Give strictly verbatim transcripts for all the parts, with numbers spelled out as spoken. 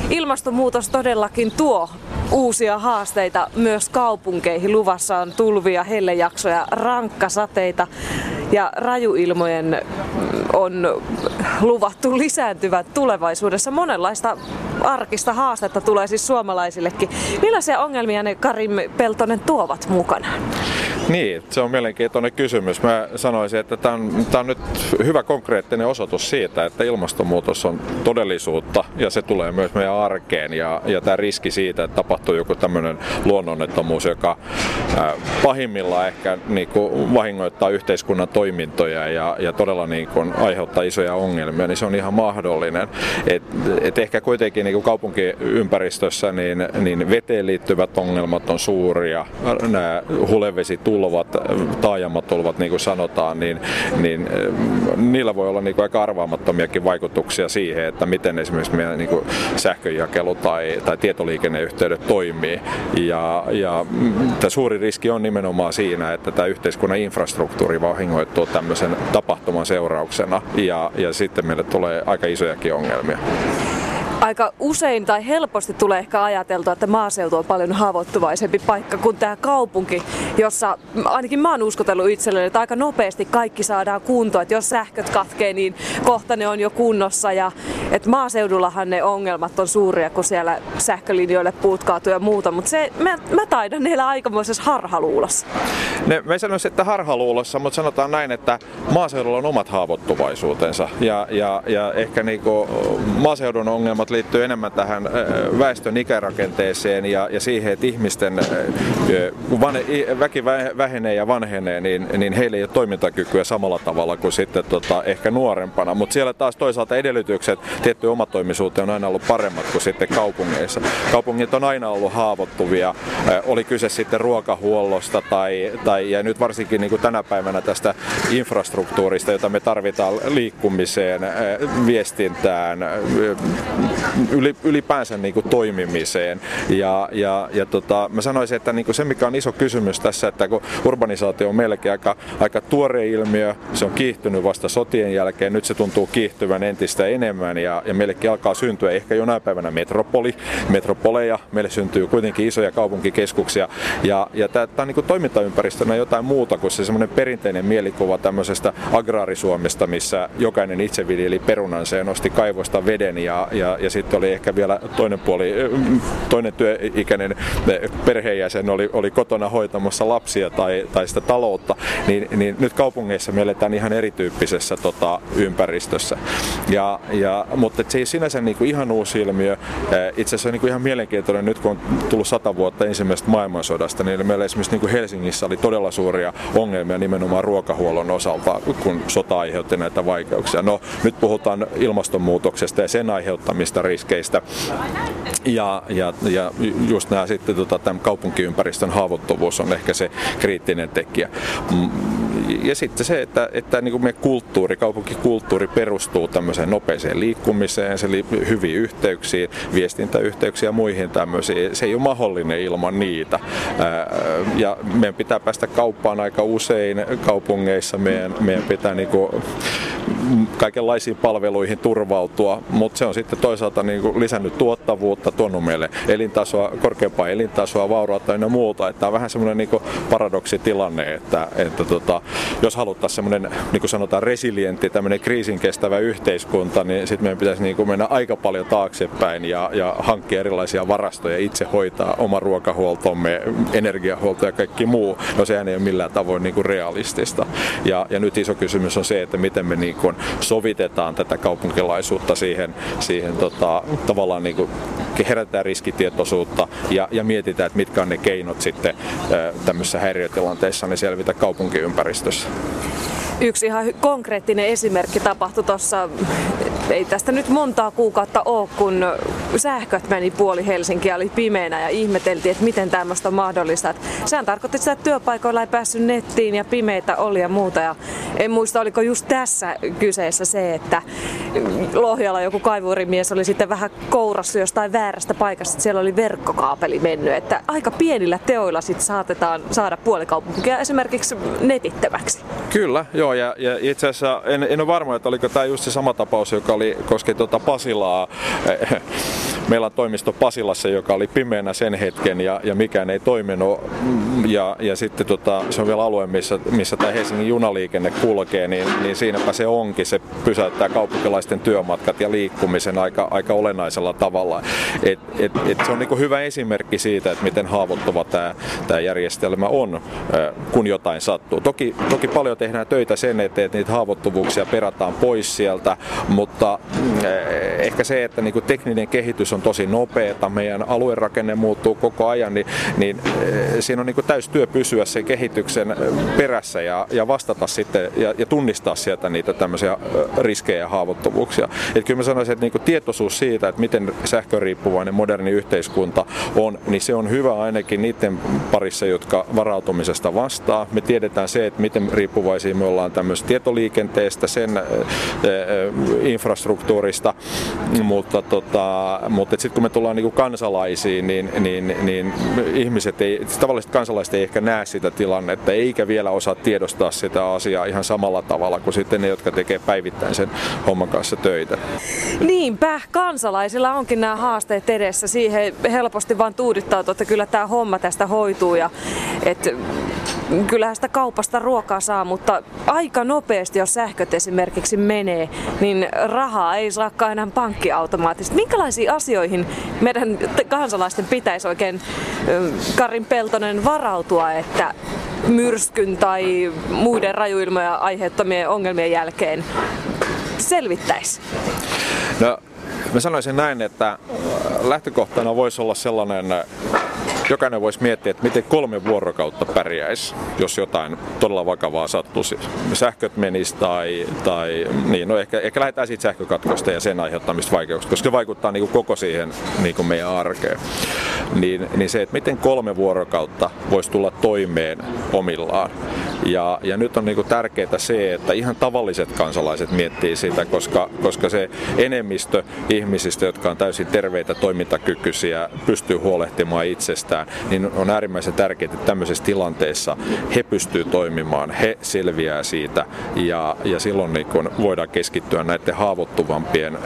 ilmastonmuutos todellakin tuo uusia haasteita myös kaupunkeihin. Luvassa on tulvia, hellejaksoja, rankkasateita ja rajuilmojen on luvattu lisääntyvät tulevaisuudessa. Monenlaista arkista haastetta tulee siis suomalaisillekin. Millaisia ongelmia ne, Karim Peltonen, tuovat mukanaan? Niin, se on mielenkiintoinen kysymys. Mä sanoisin, että tämä on, tämä on nyt hyvä konkreettinen osoitus siitä, että ilmastonmuutos on todellisuutta ja se tulee myös meidän arkeen. Ja, ja tämä riski siitä, että tapahtuu joku tämmöinen luonnonnettomuus, joka äh, pahimmillaan ehkä niin kuin vahingoittaa yhteiskunnan toimintoja ja, ja todella niin kuin aiheuttaa isoja ongelmia, niin se on ihan mahdollinen. Et, et ehkä kuitenkin niin kuin kaupunkiympäristössä niin, niin veteen liittyvät ongelmat on suuria. Nämä hulevesitulvat, taajamatulvat, niin kuin sanotaan, niin, niin niillä voi olla niin kuin aika arvaamattomiakin vaikutuksia siihen, että miten esimerkiksi meidän niin kuin sähkönjakelu tai, tai tietoliikenneyhteydet toimii. Ja, ja tämä suuri riski on nimenomaan siinä, että tämä yhteiskunnan infrastruktuuri vahingoittuu tämmöisen tapahtuman seurauksena ja, ja sitten meille tulee aika isojakin ongelmia. Aika usein tai helposti tulee ehkä ajateltua, että maaseutu on paljon haavoittuvaisempi paikka kuin tämä kaupunki, jossa ainakin mä oon uskotellut itselleni, että aika nopeasti kaikki saadaan kuntoon. Että jos sähköt katkee, niin kohta ne on jo kunnossa. Ja että maaseudullahan ne ongelmat on suuria, kun siellä sähkölinjoille puut kaatuu ja muuta. Mutta se, mä, mä taidan niillä aikamoisessa harhaluulossa. Ne, mä sanoisin, että harhaluulossa, mutta sanotaan näin, että maaseudulla on omat haavoittuvaisuutensa. Ja, ja, ja ehkä niinku maaseudun ongelmat liittyy enemmän tähän väestön ikärakenteeseen ja, ja siihen, että ihmisten, kun van, väki vähenee ja vanhenee, niin, niin heillä ei ole toimintakykyä samalla tavalla kuin sitten tota, ehkä nuorempana. Mutta siellä taas toisaalta edellytykset tiettyyn omatoimisuuteen on aina ollut paremmat kuin sitten kaupungeissa. Kaupungit on aina ollut haavoittuvia, oli kyse sitten ruokahuollosta tai, tai ja nyt varsinkin niin kuin tänä päivänä tästä infrastruktuurista, jota me tarvitaan liikkumiseen, viestintään, ylipäänsä niin kuin toimimiseen. Ja, ja, ja tota, mä sanoisin, että niin kuin se mikä on iso kysymys tässä, että kun urbanisaatio on meillekin aika, aika tuore ilmiö, se on kiihtynyt vasta sotien jälkeen, nyt se tuntuu kiihtyvän entistä enemmän ja, ja meillekin alkaa syntyä ehkä jonain päivänä metropoli, metropoleja, meille syntyy kuitenkin isoja kaupunkikeskuksia ja, ja tämä on niin kuin toimintaympäristönä jotain muuta kuin se semmoinen perinteinen mielikuva tämmöisestä agraarisuomesta, missä jokainen itse viljeli perunansa ja nosti kaivosta veden ja, ja, ja sitten oli ehkä vielä toinen puoli, toinen työikäinen perheenjäsen oli, oli kotona hoitamassa lapsia tai, tai sitä taloutta, niin, niin nyt kaupungeissa me eletään ihan erityyppisessä tota, ympäristössä. Ja, ja, mutta se ei sinänsä niin kuin ihan uusi ilmiö. Itse asiassa niin kuin ihan mielenkiintoinen nyt, kun on tullut sata vuotta ensimmäisestä maailmansodasta, niin meillä esimerkiksi niin kuin Helsingissä oli todella suuria ongelmia nimenomaan ruokahuollon osalta, kun sota aiheutti näitä vaikeuksia. No, nyt puhutaan ilmastonmuutoksesta ja sen aiheuttamista riskeistä. Ja, ja, ja just nämä sitten tota, tämän kaupunkiympäristön haavoittuvuus on ehkä se kriittinen tekijä. Ja sitten se, että, että niin kuin meidän kulttuuri, kaupunkikulttuuri perustuu tämmöiseen nopeeseen liikkumiseen, se li, hyviin yhteyksiin, viestintäyhteyksiin ja muihin tämmöisiin. Se ei ole mahdollinen ilman niitä. Ja meidän pitää päästä kauppaan aika usein kaupungeissa, meidän, meidän pitää niin kuin kaikenlaisiin palveluihin turvautua, mutta se on sitten toisaalta niin kuin lisännyt tuottavuutta, tuonut meille elintasoa, korkeampaa elintasoa, vaurautta ja muuta. Tämä on vähän semmoinen niin kuin paradoksitilanne, että, että tota, jos haluttaisiin semmoinen, niin kuin sanotaan, resilientti, tämmöinen kriisin kestävä yhteiskunta, niin sitten meidän pitäisi niin kuin mennä aika paljon taaksepäin ja, ja hankkia erilaisia varastoja, itse hoitaa oma ruokahuoltomme, energiahuolto ja kaikki muu. No sehän ei ole millään tavoin niin kuin realistista. Ja, ja nyt iso kysymys on se, että miten me niin kuin sovitetaan tätä kaupunkilaisuutta siihen, siihen tota, tavallaan niin kuin herätään riskitietoisuutta ja, ja mietitään, että mitkä on ne keinot sitten tämmöisissä häiriötilanteissa niin selvitä kaupunkiympäristössä. Yksi ihan konkreettinen esimerkki tapahtui tuossa, ei tästä nyt montaa kuukautta ole, kun sähköt meni puoli Helsinkiä, oli pimeänä ja ihmeteltiin, että miten tämmöistä on mahdollista. Että sehän tarkoitti sitä, että työpaikoilla ei päässyt nettiin ja pimeitä oli ja muuta. Ja en muista, oliko just tässä kyseessä se, että Lohjalla joku kaivurimies oli sitten vähän kourassa jostain väärästä paikasta, että siellä oli verkkokaapeli mennyt. Että aika pienillä teoilla sitten saatetaan saada puolikaupunkia esimerkiksi netittömäksi. Kyllä, joo. Ja, ja itse asiassa en, en ole varma, että oliko tämä just se sama tapaus, joka oli, koski tuota Pasilaa. meillä on toimisto Pasilassa, joka oli pimeänä sen hetken ja, ja mikään ei toiminut. Ja, ja sitten tota, se on vielä alue, missä, missä tämä Helsingin junaliikenne kulkee, niin, niin siinäpä se onkin. Se pysäyttää kaupunkilaisten työmatkat ja liikkumisen aika, aika olennaisella tavalla. Et, et, et se on niinku hyvä esimerkki siitä, että miten haavoittuva tämä, tämä järjestelmä on, kun jotain sattuu. Toki, toki paljon tehdään töitä sen eteen, että niitä haavoittuvuuksia perataan pois sieltä, mutta ehkä se, että niinku tekninen kehitys on tosi nopeata, meidän aluerakenne muuttuu koko ajan, niin, niin siinä on niinku täysi työ pysyä sen kehityksen perässä ja, ja vastata sitten ja, ja tunnistaa sieltä niitä tämmöisiä riskejä ja haavoittuvuuksia. Et kyllä mä sanoisin, että niinku tietoisuus siitä, että miten sähköriippuvainen moderni yhteiskunta on, niin se on hyvä ainakin niiden parissa, jotka varautumisesta vastaa. Me tiedetään se, että miten riippuvaisia me ollaan tämmöisestä tietoliikenteestä, sen äh, infrastruktuurista, mutta, tota, mutta sitten kun me tullaan niinku kansalaisiin, niin, niin, niin ihmiset ei, tavalliset kansalaiset ei ehkä näe sitä tilannetta, eikä vielä osaa tiedostaa sitä asiaa ihan samalla tavalla kuin sitten ne, jotka tekee päivittäin sen homman kanssa töitä. Niinpä, kansalaisilla onkin nämä haasteet edessä. Siihen helposti vaan tuudittautuu, että kyllä tämä homma tästä hoituu ja että kyllähän sitä kaupasta ruokaa saa, mutta aika nopeasti, jos sähköt esimerkiksi menee, niin rahaa ei saakaan enää pankkiautomaattisesti. Minkälaisiin asioihin meidän kansalaisten pitäisi oikein, Karin Peltonen, varautua, että myrskyn tai muiden rajuilmoja aiheuttamien ongelmien jälkeen selvittäisi? No, mä sanoisin näin, että lähtökohtana voisi olla sellainen, jokainen voisi miettiä, että miten kolme vuorokautta pärjäisi, jos jotain todella vakavaa sattuisi. Sähköt menisi tai, tai niin, no ehkä, ehkä lähdetään siitä sähkökatkosta ja sen aiheuttamista vaikeuksista, koska se vaikuttaa niin kuin koko siihen niin kuin meidän arkeen. Niin, niin se, että miten kolme vuorokautta voisi tulla toimeen omillaan. Ja, ja nyt on niin kuin tärkeää se, että ihan tavalliset kansalaiset miettii sitä, koska, koska se enemmistö ihmisistä, jotka on täysin terveitä, toimintakykyisiä, pystyy huolehtimaan itsestään, niin on äärimmäisen tärkeää, että tämmöisessä tilanteessa he pystyy toimimaan, he selviää siitä ja, ja silloin niin kuin voidaan keskittyä näiden haavoittuvampien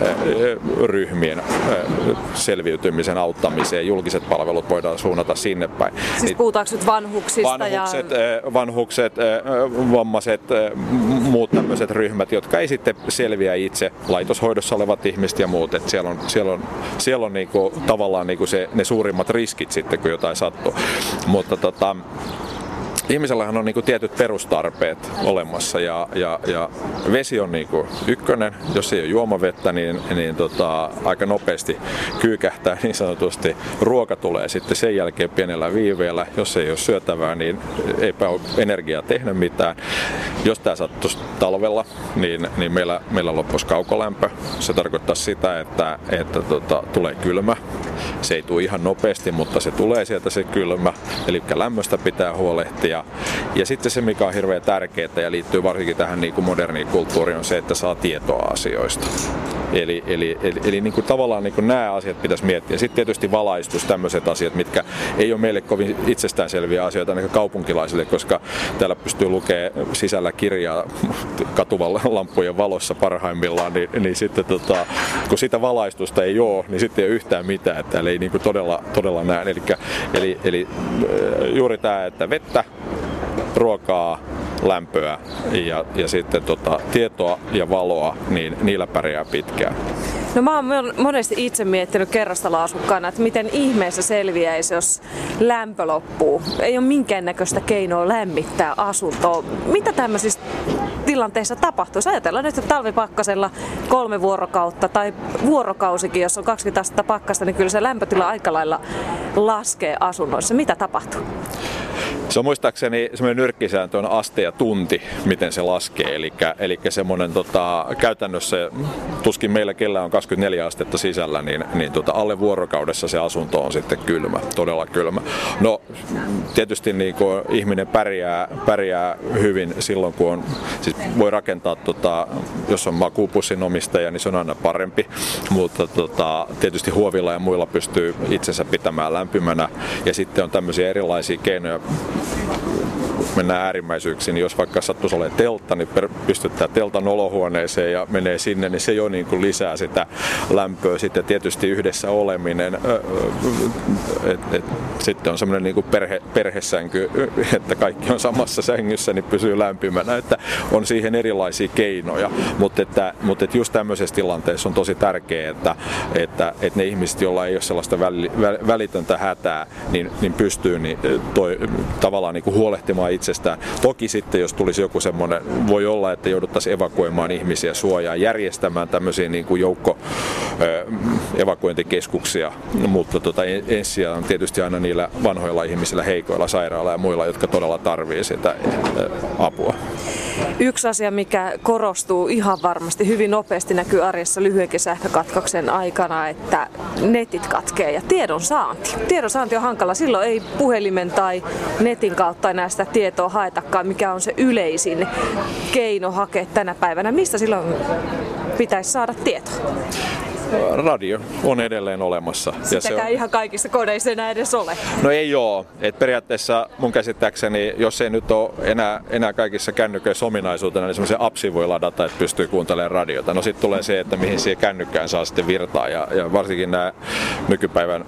ryhmien selviytymisen auttamiseen. Julkiset palvelut voidaan suunnata sinne päin. Siis puhutaanko nyt vanhuksista? Vanhukset, ja... vanhukset vammaiset, muut tämmöiset ryhmät, jotka ei sitten selviä itse, laitoshoidossa olevat ihmiset ja muut. Et siellä on, siellä on, siellä on niinku, tavallaan niinku se, ne suurimmat riskit sitten, kun jotain sattuu. Mutta tota, ihmisellähän on niinku tietyt perustarpeet olemassa ja, ja, ja vesi on niinku ykkönen. Jos ei ole juomavettä, niin, niin tota, aika nopeasti kyykähtää niin sanotusti. Ruoka tulee sitten sen jälkeen pienellä viiveellä. Jos ei ole syötävää, niin eipä ole energiaa tehdä mitään. Jos tämä sattuisi talvella, niin, niin meillä, meillä loppuisi kaukolämpö. Se tarkoittaa sitä, että, että tota, tulee kylmä. Se ei tule ihan nopeasti, mutta se tulee sieltä se kylmä. Eli lämmöstä pitää huolehtia. Ja sitten se, mikä on hirveän tärkeää ja liittyy varsinkin tähän niin kuin moderniin kulttuuriin, on se, että saa tietoa asioista. Eli, eli, eli, eli niin kuin tavallaan niin kuin nämä asiat pitäisi miettiä. Sitten tietysti valaistus, tämmöiset asiat, mitkä ei ole meille kovin itsestäänselviä asioita ainakaan kaupunkilaisille, koska täällä pystyy lukemaan sisällä kirjaa katuvan lampujen valossa parhaimmillaan, niin, niin sitten tota, kun sitä valaistusta ei ole, niin sitten ei ole yhtään mitään. Että täällä ei niin kuin todella, todella näe. Eli, eli, eli juuri tämä, että vettä, ruokaa, lämpöä ja, ja sitten tota, tietoa ja valoa, niin niillä pärjää pitkään. No mä oon monesti itse miettinyt kerrostaloasukkaana, että miten ihmeessä selviäisi, jos lämpö loppuu. Ei ole minkäännäköistä keinoa lämmittää asuntoa. Mitä tämmöisissä tilanteissa tapahtuu? Ajatellaan nyt, että talvipakkasella kolme vuorokautta tai vuorokausikin, jos on kaksikymmentä astetta pakkasta, niin kyllä se lämpötila aika lailla laskee asunnoissa. Mitä tapahtuu? Se on muistaakseni semmoinen nyrkkisääntö on aste ja tunti, miten se laskee. Eli, eli semmoinen tota, käytännössä, tuskin meillä kellä on kaksikymmentäneljä astetta sisällä, niin, niin tota, alle vuorokaudessa se asunto on sitten kylmä, todella kylmä. No tietysti niin kun ihminen pärjää, pärjää hyvin silloin, kun on, siis voi rakentaa, tota, jos on makuupussin omistaja, niin se on aina parempi. Mutta tota, tietysti huovilla ja muilla pystyy itsensä pitämään lämpimänä. Ja sitten on tämmöisiä erilaisia keinoja mennään äärimmäisyyksiin, niin jos vaikka sattuisi olemaan teltta, niin pystyttää teltan olohuoneeseen ja menee sinne, niin se jo niin kuin lisää sitä lämpöä. Sitten tietysti yhdessä oleminen, et, et, sitten on semmoinen niin kuin perhe, perhesänky, että kaikki on samassa sängyssä, niin pysyy lämpimänä, että on siihen erilaisia keinoja, mutta että, mutta että just tämmöisessä tilanteessa on tosi tärkeää, että, että, että ne ihmiset, joilla ei ole sellaista välitöntä hätää, niin, niin pystyy niin toi, tavallaan niin kuin huolehtimaan itsestään. Toki sitten, jos tulisi joku semmoinen, voi olla, että jouduttaisiin evakuoimaan ihmisiä suojaan, järjestämään tämmöisiä niin kuin joukko evakuointikeskuksia, mutta tota, ensin on tietysti aina niillä vanhoilla ihmisillä, heikoilla, sairailla ja muilla, jotka todella tarvitsevat sitä apua. Yksi asia, mikä korostuu ihan varmasti hyvin nopeasti, näkyy arjessa lyhyenkin sähkökatkoksen aikana, että netit katkee ja tiedon saanti. Tiedon saanti on hankala. Silloin ei puhelimen tai netin kautta enää sitä tietoa haetakaan, mikä on se yleisin keino hakea tänä päivänä. Mistä silloin pitäisi saada tietoa? Radio on edelleen olemassa. Sitäkään ja se on... ihan kaikissa kodeissa enää edes ole. No ei oo. Et periaatteessa mun käsittääkseni, jos ei nyt ole enää, enää kaikissa kännyköissä ominaisuutena, niin semmoisen appsin voi ladata, että pystyy kuuntelemaan radiota. No sitten tulee se, että mihin siihen kännykkään saa sitten virtaa. Ja, ja varsinkin nämä nykypäivän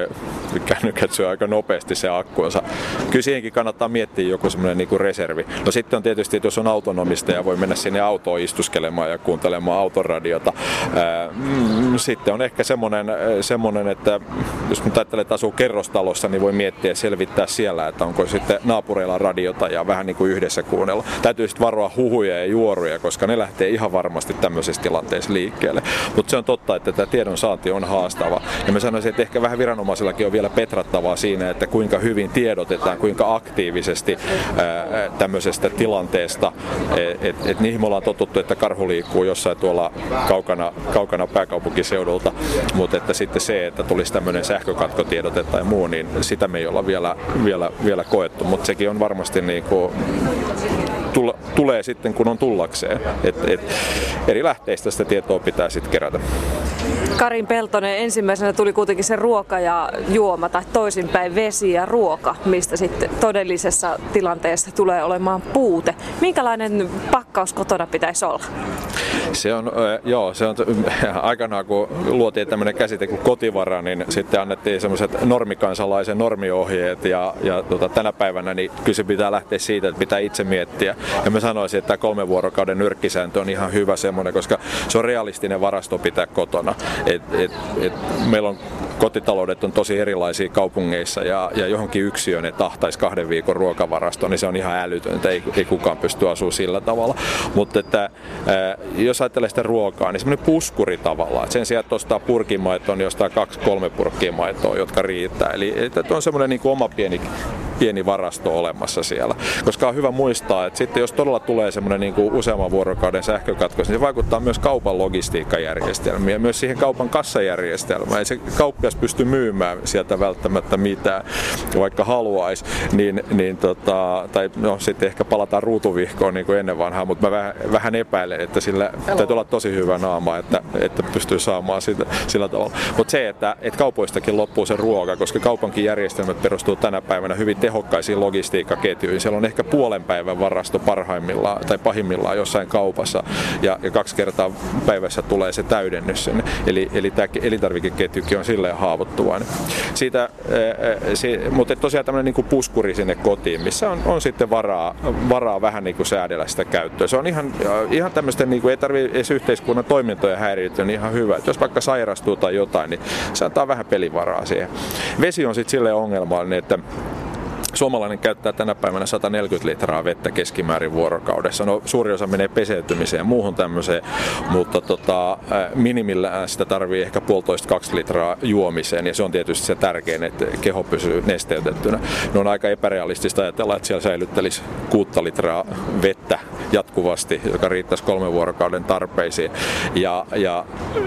äh, kännykät syö aika nopeasti se akkuunsa. Kyllä siihenkin kannattaa miettiä joku semmoinen niinku reservi. No sitten on tietysti, että jos on autonomista ja voi mennä sinne autoon istuskelemaan ja kuuntelemaan autoradiota. Äh, mm, Sitten on ehkä semmoinen, semmoinen, että jos nyt ajattelee, että asuu kerrostalossa, niin voi miettiä ja selvittää siellä, että onko sitten naapureilla radiota ja vähän niin kuin yhdessä kuunnella. Täytyy sitten varoa huhuja ja juoruja, koska ne lähtee ihan varmasti tämmöisessä tilanteessa liikkeelle. Mutta se on totta, että tämä tiedon saanti on haastava. Ja mä sanoisin, että ehkä vähän viranomaisillakin on vielä petrattavaa siinä, että kuinka hyvin tiedotetaan, kuinka aktiivisesti ää, tämmöisestä tilanteesta. Että et, et niihin me ollaan totuttu, että karhu liikkuu jossain tuolla kaukana, kaukana pääkaupunkiseudulta. Mutta että sitten se, että tulisi tämmöinen sähkökatkotiedote tai muu, niin sitä me ei olla vielä, vielä, vielä koettu, mutta sekin on varmasti niin kuin tule, tulee sitten kun on tullakseen. Et, et eri lähteistä sitä tietoa pitää sitten kerätä. Karin Peltonen, ensimmäisenä tuli kuitenkin se ruoka ja juoma tai toisinpäin vesi ja ruoka, mistä sitten todellisessa tilanteessa tulee olemaan puute. Minkälainen pakkaus kotona pitäisi olla? Se on, joo, se on aikanaan kun luotiin tämmöinen käsite kuin kotivara, niin sitten annettiin semmoiset normikansalaisen normiohjeet ja, ja tota, tänä päivänä niin kyllä se pitää lähteä siitä, että pitää itse miettiä. Ja mä sanoisin, että tämä kolmen vuorokauden nyrkkisääntö on ihan hyvä semmoinen, koska se on realistinen varasto pitää kotona. Et, et, et meillä on kotitaloudet on tosi erilaisia kaupungeissa ja, ja johonkin yksiöön ne tahtaisi kahden viikon ruokavarastoon, niin se on ihan älytöntä, ei, ei kukaan pysty asumaan sillä tavalla. Mutta että, ää, jos ajattelee sitä ruokaa, niin semmoinen puskuri tavallaan, että sen sijaan, että ostaa purkimaitoa, niin ostaa kaksi, kolme purkkia maitoa, jotka riittää. Eli että on semmoinen niin kuin oma pieni, pieni varasto olemassa siellä. Koska on hyvä muistaa, että sitten jos todella tulee semmoinen niin kuin useamman vuorokauden sähkökatkos, niin se vaikuttaa myös kaupan logistiikkajärjestelmiin ja myös siihen kaupan kassajärjestelmään. Ei se kauppias pysty myymään sieltä välttämättä mitään, vaikka haluaisi, niin, niin tota, tai no sitten ehkä palataan ruutuvihkoon niin kuin ennen vanhaa, mutta mä vähän, vähän epäilen, että sillä täytyy olla tosi hyvä naama, että, että pystyy saamaan sitä, sillä tavalla. Mutta se, että, että kaupoistakin loppuu se ruoka, koska kaupankin järjestelmät perustuu tänä päivänä hyvin tehokkaisiin logistiikkaketjuihin. Siellä on ehkä puolen päivän varasto parhaimmillaan tai pahimmillaan jossain kaupassa ja, ja kaksi kertaa päivässä tulee se täydennys sinne. Eli, eli tämä elintarvikeketjukin on silleen haavoittuvainen. Siitä, se, mutta tosiaan tämmöinen niin kuin puskuri sinne kotiin, missä on, on sitten varaa, varaa vähän niin kuin säädellä sitä käyttöä. Se on ihan, ihan tämmöisten, niin kuin ei tarvitse edes yhteiskunnan toimintoja häiriötä, niin ihan hyvä. Että jos vaikka sairastuu tai jotain, niin se antaa vähän pelivaraa siihen. Vesi on sitten silleen ongelmallinen, että suomalainen käyttää tänä päivänä sata neljäkymmentä litraa vettä keskimäärin vuorokaudessa. No, suuri osa menee peseytymiseen ja muuhun tämmöiseen, mutta tota, minimillään sitä tarvii ehkä puolitoista kaksi litraa juomiseen ja se on tietysti se tärkein, että keho pysyy nesteytettynä. Ne on aika epärealistista ajatella, että siellä säilyttelisi kuutta litraa vettä jatkuvasti, joka riittäisi kolmen vuorokauden tarpeisiin. Ja, ja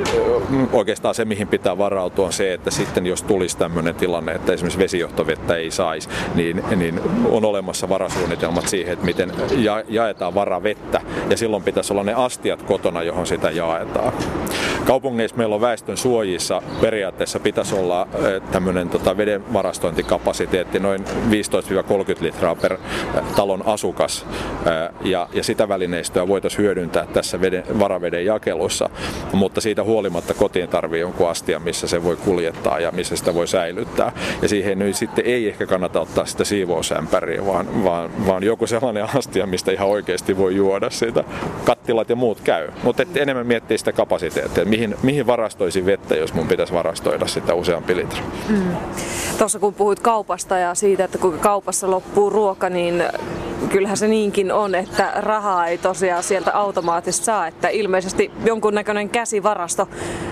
oikeastaan se, mihin pitää varautua, on se, että sitten jos tulisi tämmöinen tilanne, että esimerkiksi vesijohtovettä ei saisi, niin Niin, niin on olemassa varasuunnitelmat siihen, että miten ja, jaetaan varavettä ja silloin pitäisi olla ne astiat kotona, johon sitä jaetaan. kaupungeissa meillä on väestön suojissa periaatteessa pitäisi olla tämmöinen tota, veden varastointikapasiteetti noin viisitoista kolmekymmentä litraa per talon asukas ja, ja sitä välineistöä voitaisiin hyödyntää tässä veden, varaveden jakelussa, mutta siitä huolimatta kotiin tarvii jonkun astian, missä se voi kuljettaa ja missä sitä voi säilyttää. Ja siihen nyt sitten ei ehkä kannata ottaa sitä siivousämpäriä, vaan, vaan, vaan joku sellainen astia, mistä ihan oikeasti voi juoda sitä. Kattilat ja muut käy, mutta enemmän miettiä sitä kapasiteettia, mihin, mihin varastoisin vettä, jos mun pitäisi varastoida sitä useampi litra. Mm. Tuossa kun puhuit kaupasta ja siitä, että kuinka kaupassa loppuu ruoka, niin kyllähän se niinkin on, että rahaa ei tosiaan sieltä automaattisesti saa, että ilmeisesti jonkunnäköinen käsivarasto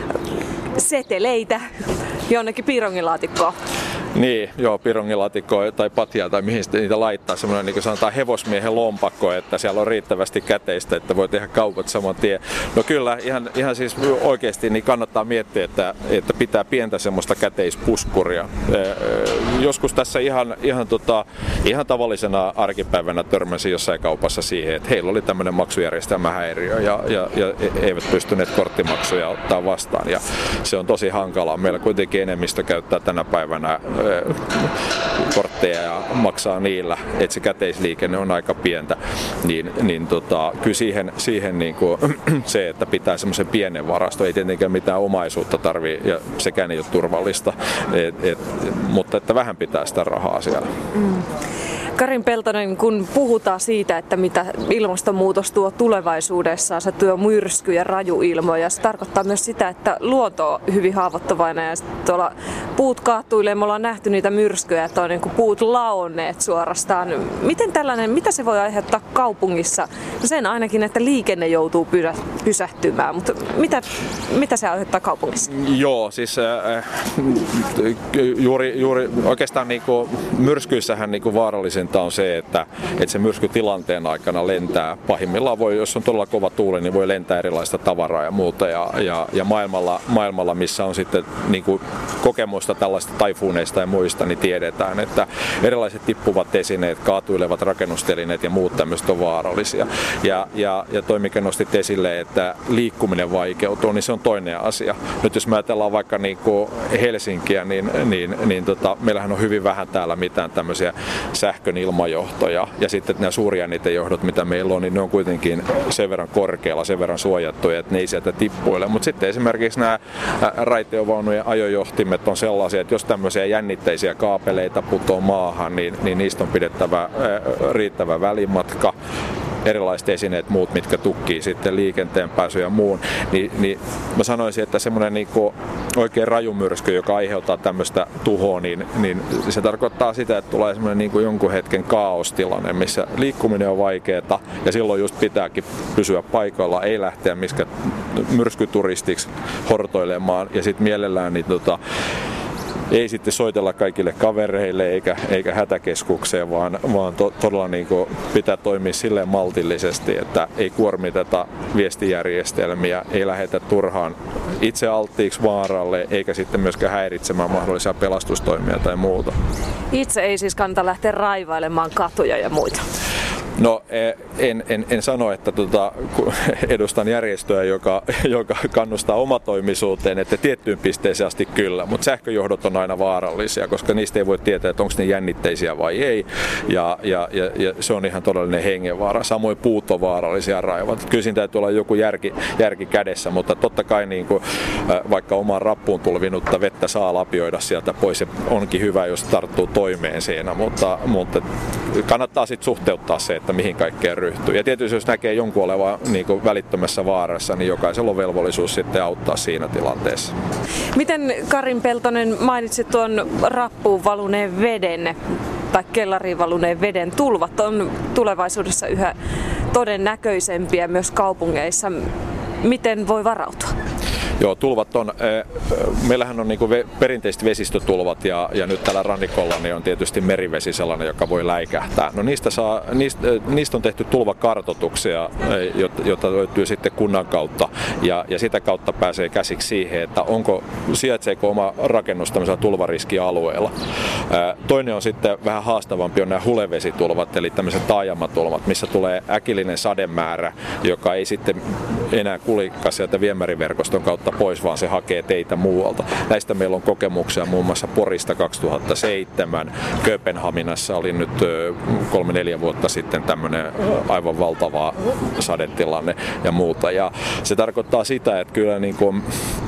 seteleitä jonnekin piirongilaatikkoon. Niin, joo, pirongilaatikkoa tai patjaa tai mihin niitä laittaa, semmoinen niin kuin sanotaan hevosmiehen lompakko, että siellä on riittävästi käteistä, että voi tehdä kaupat saman tien. No kyllä, ihan, ihan siis oikeasti niin kannattaa miettiä, että, että pitää pientä semmoista käteispuskuria. Joskus tässä ihan, ihan, tota, ihan tavallisena arkipäivänä törmäsin jossain kaupassa siihen, että heillä oli tämmöinen maksujärjestelmähäiriö ja, ja, ja eivät pystyneet korttimaksuja ottaa vastaan. Ja se on tosi hankalaa. Meillä kuitenkin enemmistö käyttää tänä päivänä kortteja ja maksaa niillä, että se käteisliikenne on aika pientä, niin, niin tota, kyllä siihen, siihen niin kuin, se, että pitää semmoisen pienen varaston, ei tietenkään mitään omaisuutta tarvii ja sekään ei ole turvallista, et, et, mutta että vähän pitää sitä rahaa siellä. Mm. Karin Peltonen, kun puhutaan siitä, että mitä ilmastonmuutos tuo tulevaisuudessaan, se tuo myrskyjä, rajuilmoja, se tarkoittaa myös sitä, että luonto on hyvin haavoittuvainen ja tuolla puut kaatuilee, me ollaan nähty niitä myrskyjä, että on niin kuin puut laonneet suorastaan. Miten tällainen, mitä se voi aiheuttaa kaupungissa? No sen ainakin, että liikenne joutuu pysähtymään, mutta mitä, mitä se aiheuttaa kaupungissa? Joo, siis äh, juuri, juuri oikeastaan niin kuin myrskyissähän niin kuin vaarallisen on se, että, että se myrskytilanteen aikana lentää. Pahimmillaan voi, jos on todella kova tuuli, niin voi lentää erilaista tavaraa ja muuta. Ja, ja, ja maailmalla, maailmalla, missä on sitten niin kuin kokemusta tällaista taifuuneista ja muista, niin tiedetään, että erilaiset tippuvat esineet, kaatuilevat rakennustelineet ja muut tämmöiset on vaarallisia. Ja, ja, ja toi, mikä nostit esille, että liikkuminen vaikeutuu, niin se on toinen asia. Nyt jos me ajatellaan vaikka niin kuin Helsinkiä, niin, niin, niin tota, meillähän on hyvin vähän täällä mitään tämmöisiä sähkön ilmajohtoja ja sitten nämä suurjännitejohdot, mitä meillä on, niin ne on kuitenkin sen verran korkealla, sen verran suojattuja, että ne ei sieltä tippuile. Mutta sitten esimerkiksi nämä raitiovaunujen ajojohtimet on sellaisia, että jos tämmöisiä jännitteisiä kaapeleita putoo maahan, niin, niin niistä on pidettävä riittävä välimatka. Erilaiset esineet, muut, mitkä tukkii sitten liikenteen pääsy ja muun, niin, niin mä sanoisin, että semmoinen niin kuin oikein rajumyrsky, joka aiheuttaa tämmöistä tuhoa, niin, niin se tarkoittaa sitä, että tulee semmoinen niin kuin jonkun hetken kaaostilanne, missä liikkuminen on vaikeaa ja silloin just pitääkin pysyä paikoilla, ei lähteä miskä myrskyturistiksi hortoilemaan ja sitten mielellään niin tota, ei sitten soitella kaikille kavereille eikä, eikä hätäkeskukseen, vaan, vaan to, todella niin kuin pitää toimia silleen maltillisesti, että ei kuormiteta viestijärjestelmiä, ei lähetä turhaan itse alttiiksi vaaralle, eikä sitten myöskään häiritsemään mahdollisia pelastustoimia tai muuta. Itse ei siis kannata lähteä raivailemaan katuja ja muita. No en, en, en sano, että tota, edustan järjestöä, joka, joka kannustaa omatoimisuuteen, että tiettyyn pisteeseen asti kyllä, mutta sähköjohdot on aina vaarallisia, koska niistä ei voi tietää, että onko ne jännitteisiä vai ei, ja, ja, ja, ja se on ihan todellinen hengenvaara. Samoin puut on vaarallisia raivat. Kyllä siinä täytyy olla joku järki, järki kädessä, mutta totta kai niin kuin, vaikka omaan rappuun tulvinutta vettä saa lapioida sieltä pois, se onkin hyvä, jos tarttuu toimeen siinä, mutta, mutta kannattaa sitten suhteuttaa se, että mihin kaikkeen ryhtyy. Ja tietysti jos näkee jonkun olevan niin kuin välittömässä vaarassa, niin jokaisella on velvollisuus sitten auttaa siinä tilanteessa. Miten Karin Peltonen mainitsit tuon rappuun valuneen veden tai kellariin valuneen veden? Tulvat on tulevaisuudessa yhä todennäköisempiä myös kaupungeissa. Miten voi varautua? Joo, tulvat on, meillähän on niinku perinteiset vesistötulvat ja, ja nyt tällä rannikolla niin on tietysti merivesi sellainen, joka voi läikähtää. No niistä, saa, niistä, niistä on tehty tulvakartoituksia, jota löytyy sitten kunnan kautta ja, ja sitä kautta pääsee käsiksi siihen, että onko, sijaitseeko oma rakennus tämmöisellä tulvariskialueella. Toinen on sitten vähän haastavampi on nämä hulevesitulvat, eli tämmöiset taajamatulvat, missä tulee äkillinen sademäärä, joka ei sitten enää kulikka sieltä viemäriverkoston kautta tuolta pois, vaan se hakee teitä muualta. Näistä meillä on kokemuksia muun muassa Porista kaksituhattaseitsemän. Kööpenhaminassa oli nyt kolme neljä vuotta sitten tämmöinen aivan valtava sadetilanne ja muuta. Ja se tarkoittaa sitä, että kyllä niin kuin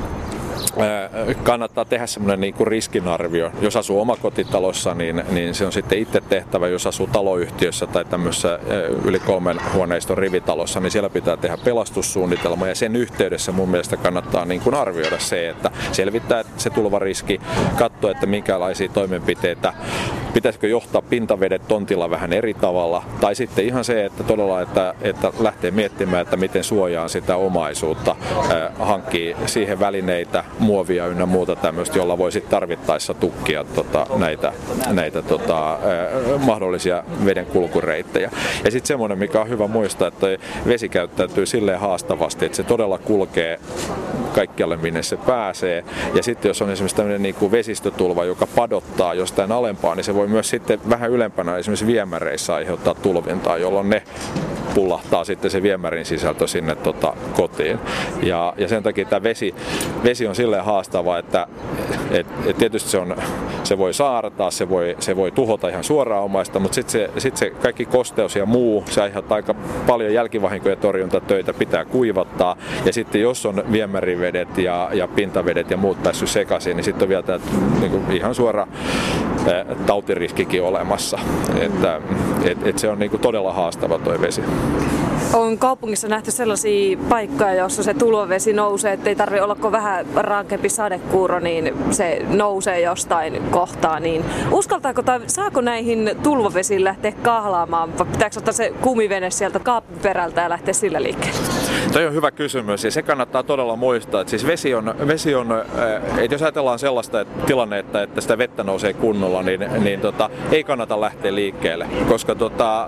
kannattaa tehdä semmoinen niin kuin riskinarvio. Jos asuu omakotitalossa, niin, niin se on sitten itse tehtävä. Jos asuu taloyhtiössä tai tämmöisessä yli kolmen huoneiston rivitalossa, niin siellä pitää tehdä pelastussuunnitelma. Ja sen yhteydessä mun mielestä kannattaa niin kuin arvioida se, että selvittää se tulvariski, katsoa, että minkälaisia toimenpiteitä, pitäisikö johtaa pintavedet tontilla vähän eri tavalla. Tai sitten ihan se, että todella että, että lähtee miettimään, että miten suojaan sitä omaisuutta, hankkii siihen välineitä, muovia ynnä muuta tämmöistä, jolla voi sitten tarvittaessa tukkia tota, näitä, näitä tota, eh, mahdollisia veden kulkureittejä. Ja sitten semmoinen, mikä on hyvä muistaa, että vesi käyttäytyy silleen haastavasti, että se todella kulkee kaikkialle, minne se pääsee. Ja sitten jos on esimerkiksi tämmöinen niin kuin vesistötulva, joka padottaa jostain alempaa, niin se voi myös sitten vähän ylempänä esimerkiksi viemäreissä aiheuttaa tulvintaa, jolloin ne pullahtaa sitten se viemärin sisältö sinne tota, kotiin. Ja, ja sen takia tämä vesi, vesi on silleen haastava, että et, et tietysti se, on, se voi saartaa, se voi, se voi tuhota ihan suoraan omaista, mutta sitten se, sit se kaikki kosteus ja muu, se aiheuttaa aika paljon jälkivahinkoja torjuntatöitä, pitää kuivattaa. Ja sitten jos on viemärivedet ja, ja pintavedet ja muut päässyt sekaisin, niin sitten on vielä tämä niin ihan suora ä, tautiriskikin olemassa. Että et, et se on niin kuin todella haastava tuo vesi. On kaupungissa nähty sellaisia paikkoja, joissa se tulvavesi nousee, ettei tarvitse olla kuin vähän rankempi sadekuuro, niin se nousee jostain kohtaa. Niin uskaltaako tai saako näihin tulvavesiin lähteä kahlaamaan, vai pitääkö ottaa se kumivene sieltä kaapin perältä ja lähteä sillä liikkeelle? Toi on hyvä kysymys ja se kannattaa todella muistaa, että siis vesi on, vesi on että jos ajatellaan sellaista että tilannetta, että sitä vettä nousee kunnolla, niin, niin tota, ei kannata lähteä liikkeelle, koska tota,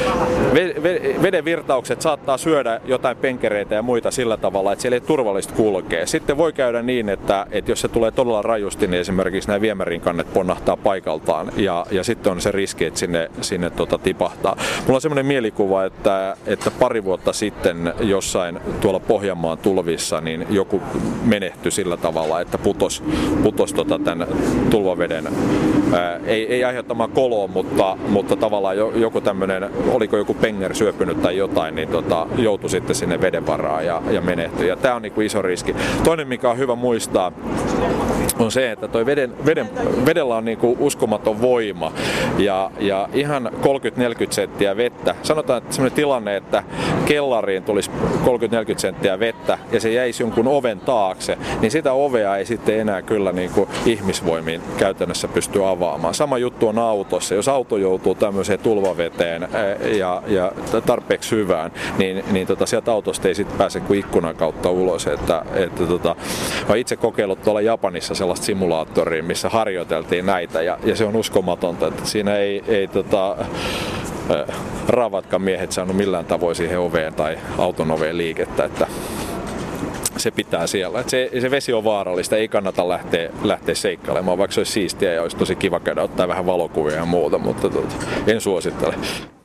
veden virtaukset saattaa syödä jotain penkereitä ja muita sillä tavalla, että siellä ei turvallista kulkea. Sitten voi käydä niin, että, että jos se tulee todella rajusti, niin esimerkiksi nämä viemärinkannet ponnahtaa paikaltaan ja, ja sitten on se riski, että sinne, sinne tota, tipahtaa. Mulla on semmoinen mielikuva, että, että pari vuotta sitten jossain tuolla Pohjanmaan tulvissa niin joku menehtyi sillä tavalla, että putos, putos tota tämän tulvaveden, ää, ei, ei aiheuttamaan koloa, mutta, mutta tavallaan joku tämmöinen, oliko joku penger syöpynyt tai jotain, niin tota, joutui sitten sinne veden varaan ja, ja menehtyi. Ja tämä on niin kuin iso riski. Toinen, mikä on hyvä muistaa, on se, että toi veden, veden, vedellä on niin kuin uskomaton voima ja, ja ihan kolmekymmentä neljäkymmentä senttiä vettä. Sanotaan, että sellainen tilanne, että kellariin tulisi kolmekymmentä neljäkymmentä senttiä vettä ja se jäisi jonkun oven taakse, niin sitä ovea ei sitten enää kyllä niin kuin ihmisvoimiin käytännössä pysty avaamaan. Sama juttu on autossa. Jos auto joutuu tämmöiseen tulvaveteen ja, ja tarpeeksi syvään, niin, niin tota, sieltä autosta ei sitten pääse kuin ikkunan kautta ulos. Että, että tota, mä itse kokeillut tuolla Japanissa sellaista simulaattoria, missä harjoiteltiin näitä ja, ja se on uskomatonta, että siinä ei, ei tota, raavatkaan miehet saanut millään tavoin siihen oveen tai auton oveen liikettä, että se pitää siellä. Että se, se vesi on vaarallista, ei kannata lähteä, lähteä seikkailemaan, vaikka se olisi siistiä ja olisi tosi kiva käydä ottaa vähän valokuvia ja muuta, mutta tuota, en suosittele.